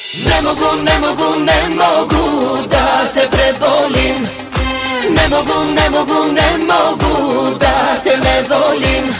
Ne mogu, ne mogu, ne mogu da te prebolim. Ne mogu, ne mogu, ne mogu da te ne volim.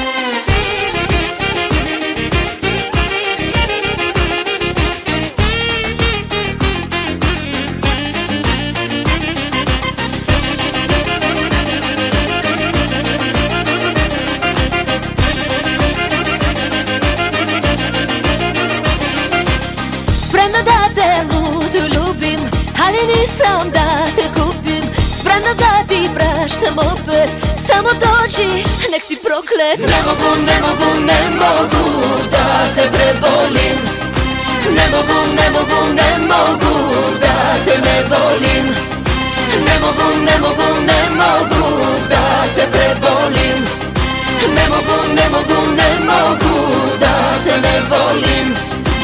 Spremna da te ludu ljubim, ali nisam da te kupim. Spremna da ti praštam opet, samo dođi, nek si proklet. Ne mogu, ne mogu, ne mogu da te prebolim. Ne mogu, ne mogu, ne mogu da te ne volim. Ne mogu, ne mogu, ne mogu da te prebolim. Ne mogu, ne mogu, ne mogu da te ne volim.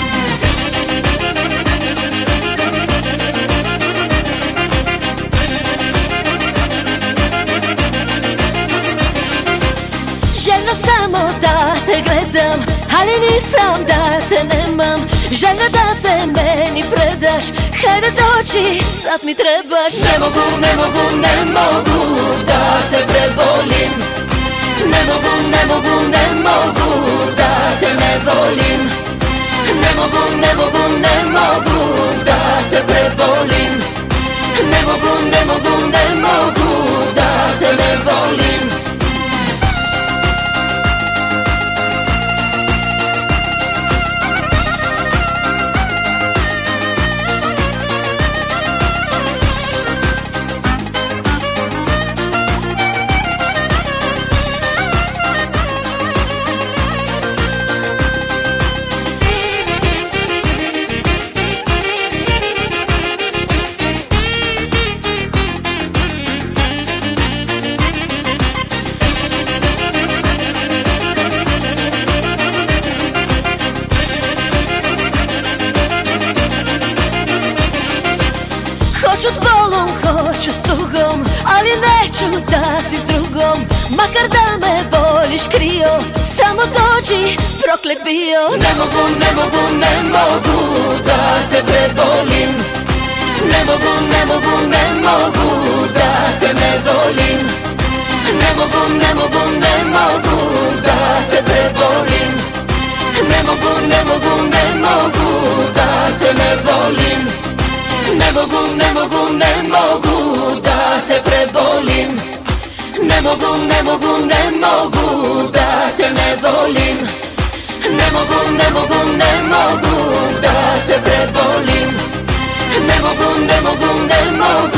Željna samo da te gledam, ali nisam da te nemam. Željna da se meni predaš, hajde dođi, sad mi trebaš. Ne mogu, ne mogu, ne mogu da te prebolim. Ne mogu, ne mogu, ne mogu da te ne volim. Ne mogu, ne mogu, ne mogu da te prebolim. Ne mogu, ne mogu, ne mogu da te ne volim. Hoću s bolom, hoću s tugom, ali neću da si s drugom. Makar da me voliš krio, samo dođi, proklet bio. Ne mogu, ne mogu, ne mogu da te prebolim. Ne mogu, ne mogu, ne mogu da te ne volim. Ne mogu, ne mogu, ne mogu da te prebolim. Ne mogu, ne mogu, ne mogu da te ne volim. Ne mogu, ne mogu, ne mogu da te prebolim. Ne mogu, ne mogu, ne mogu da te ne volim. Ne mogu, ne mogu, ne mogu da te prebolim. Ne mogu, ne mogu, ne mogu